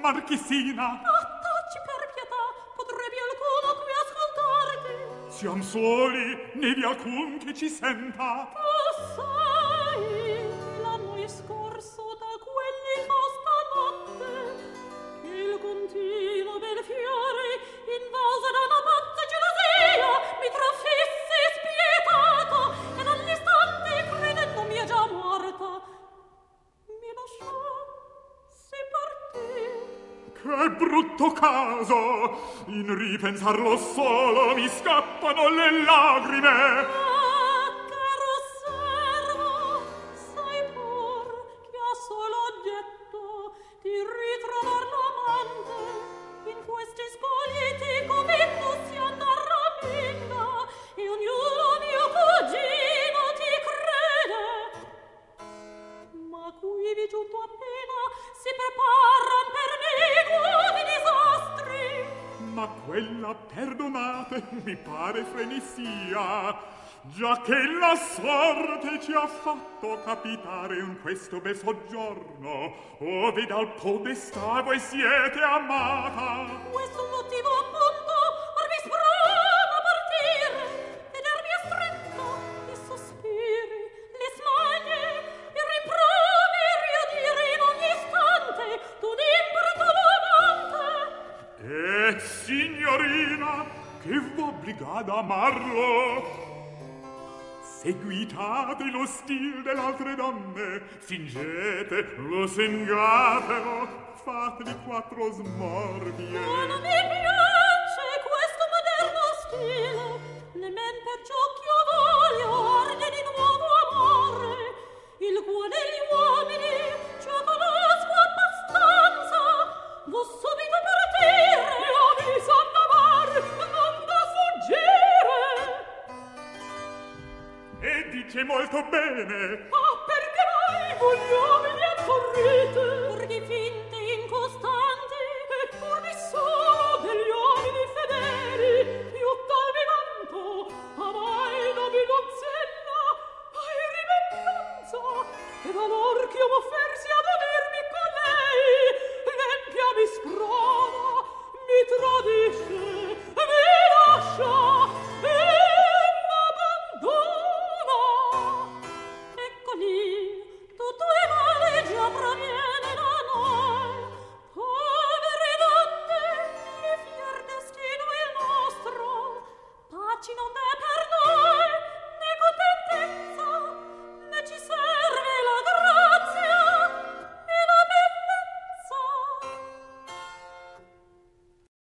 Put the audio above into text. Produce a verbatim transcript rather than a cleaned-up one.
marchesina. Ah, taci per pietà, potrebbe alcuno qui ascoltarti. Siam soli, né vi alcun che ci senta. Tu sai, l'anno scorso da quell'infausta notte, che il continuo bel fiore, invaso da una pazza gelosia, mi trafisse spietato, ed all'istante, credendo mia già morta, mi lasciò, si partì. Che brutto caso! In ripensarlo solo mi scappano le lagrime. Ah, caro servo, sai pur che ha solo detto di ritrovar l'amante in questi spoliti convento si andrà minga e ognuno mio cugino ti crede. Ma qui vi giunto appena si preparan per me nuovi disastri. Ma quella, perdonate, mi pare frenesia, già che la sorte ci ha fatto capitare in questo bel soggiorno, ove dal podestà voi siete amata. Questo motivo appunto or mi sprona partire, vedermi astretta, i sospiri, le smanie, i rimproveri a dire in ogni istante tu d'importuno amante. Eh, signorina, che v'obbliga ad amarlo? Seguitate lo stil delle altre donne, fingete, lo sengatelo, fateli quattro smorbie. Ma non mi piace questo moderno stile, nemen per ciò ch'io voglio arde di nuovo amore, il quale gli uomini ciò conosco abbastanza, vo subito partire, o mi son d'amar, non da fuggire. E dice molto bene. Ah, perché mai voi uomini accorrete? Pur di finte incostanti, e pur di solo degli uomini fedeli, io tal vi vanto, amai nobi donzella, ai rimembranza, ed allor ch'io m'offersi ad unirmi con lei, l'empia mi sprona, mi tradisce, mi lascia